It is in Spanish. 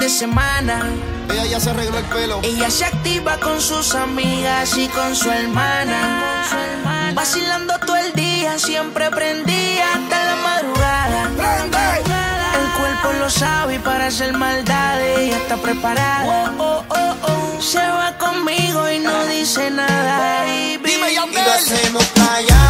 de semana. Ella ya se arregló el pelo. Ella se activa con sus amigas y con su hermana. Vacilando todo el día, siempre prendía hasta la madrugada. El cuerpo lo sabe y para hacer maldades ella está preparada. Se va conmigo y no dice nada. Dime, y lo hacemos callar.